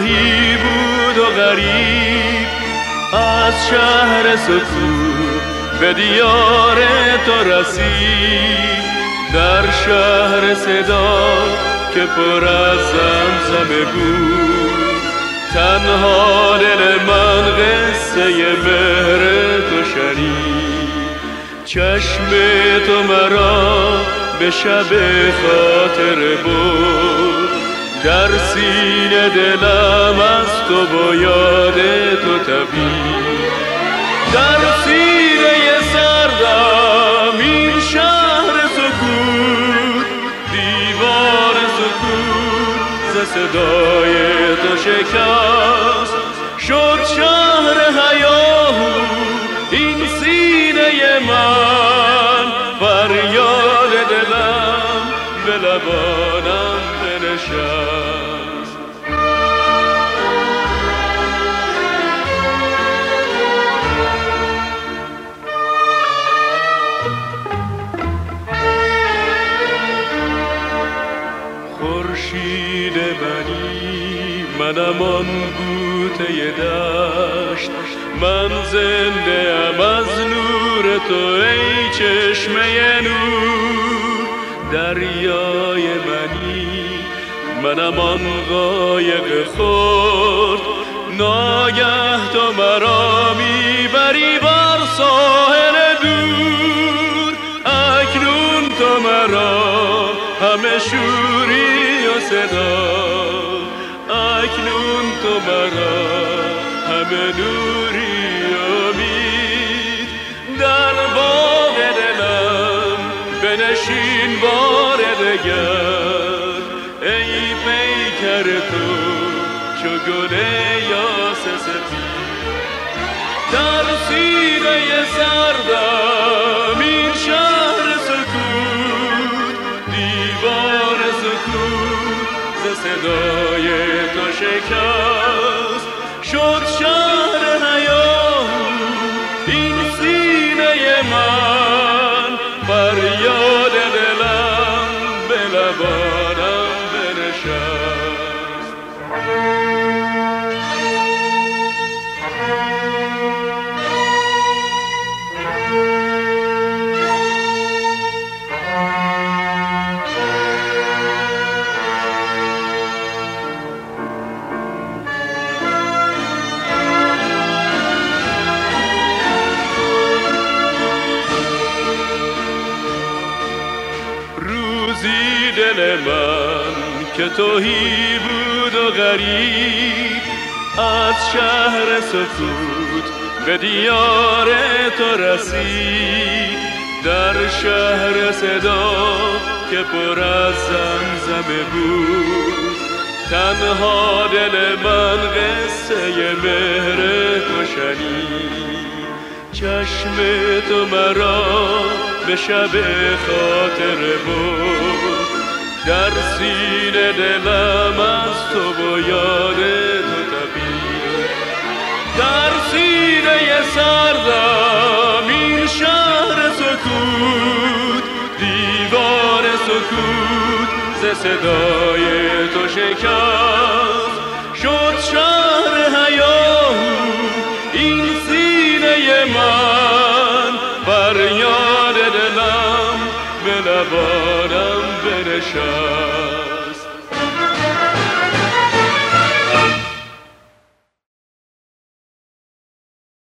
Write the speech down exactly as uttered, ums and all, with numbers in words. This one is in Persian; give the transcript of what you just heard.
تهی بود و غریب، از شهر سکوت به دیار تو رسید. در شهر صدا که پر از زمزمه بود، تنها دل من قصه مهر تو شنید. چشم تو مرا به شب خاطر بود، در سینه دلم از تو با یاد تو تپید. در سینه سردم این شهر سکوت، دیوار سکوت ز صدای تو شکست. شد شهر هیاهو این سینه من، فریاد دلم به لبانم بنشست. خورشید منی منم آن بوته دشت، من زنده ام از نور تو ای چشمه نور. دریای منی منم آن قایق خرد، ناگه تو مرا میبری بر ساحل دور. اکنون تو مرا همه شوری و صدا، اکنون تو مرا همه نوری و امید. در باغ دلم بنشین بار دگر، ای پیکر تو چو گل یاس سفید. در سینه سردم این شهر سکوت، دیوار سکوت ز صدای تو شکست. شد شهر هیاهو این سینه من، فریاد دلم به لبانم بنشست. روزی دل من که تهی بود و غریب، از شهر سکوت به دیار تو رسید. در شهر صدا که پر از زمزمه بود، تنها دل من قصه مهر تو شنید. چشم تو مرا به شب خاطر بود، در سینه دلم از تو با یاد تو تپید. در سینه سردم این شهر سکوت، دیوار سکوت ز صدای تو شکست. شد شهر هیاهو این سینه من، فریاد دلم به لبانم بنشست.